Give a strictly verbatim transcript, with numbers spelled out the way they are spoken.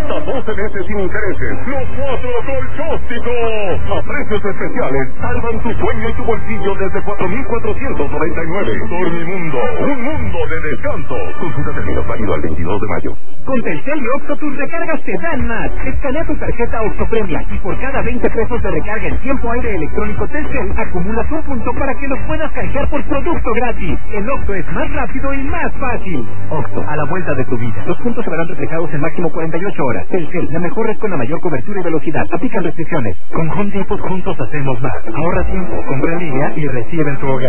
hasta doce meses sin intereses. Los cuatro Colchósticos. A precios especiales, salvan tu sueño y tu bolsillo desde cuatro mil cuatrocientos noventa y nueve. Dormimundo, un mundo de descanso. Consulta términos válido al veintidós de mayo. Con Telcel y Oxxo tus recargas te dan más. Escanea tu tarjeta Oxxo Premia y por cada veinte pesos de recarga en tiempo aire electrónico Telcel, acumulas un punto para que los puedas canjear por producto gratis. El Oxxo es más rápido y más fácil. Oxxo, a la vuelta de tu vida. Los puntos se verán reflejados en máximo cuarenta y ocho horas. Telcel, la mejor red con la mayor cobertura y velocidad. Aplican restricciones. Con Home Depot juntos hacemos más. Ahorra tiempo, compra en línea y recibe en tu hogar.